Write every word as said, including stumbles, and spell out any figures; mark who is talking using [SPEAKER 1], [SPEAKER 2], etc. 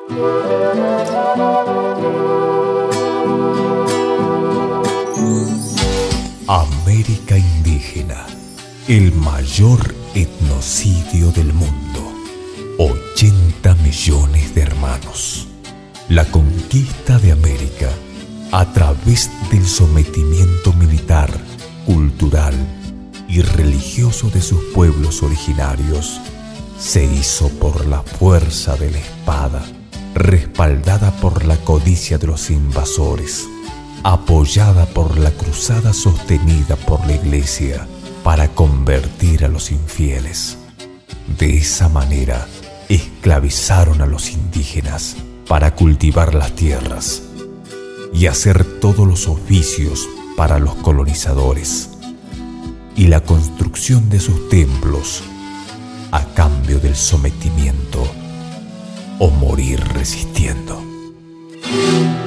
[SPEAKER 1] América indígena, el mayor etnocidio del mundo. ochenta millones de hermanos. La conquista de América a través del sometimiento militar, cultural y religioso de sus pueblos originarios se hizo por la fuerza de la espada, respaldada por la codicia de los invasores, apoyada por la cruzada sostenida por la Iglesia para convertir a los infieles. De esa manera, esclavizaron a los indígenas para cultivar las tierras y hacer todos los oficios para los colonizadores y la construcción de sus templos a cambio del sometimiento o morir resistiendo.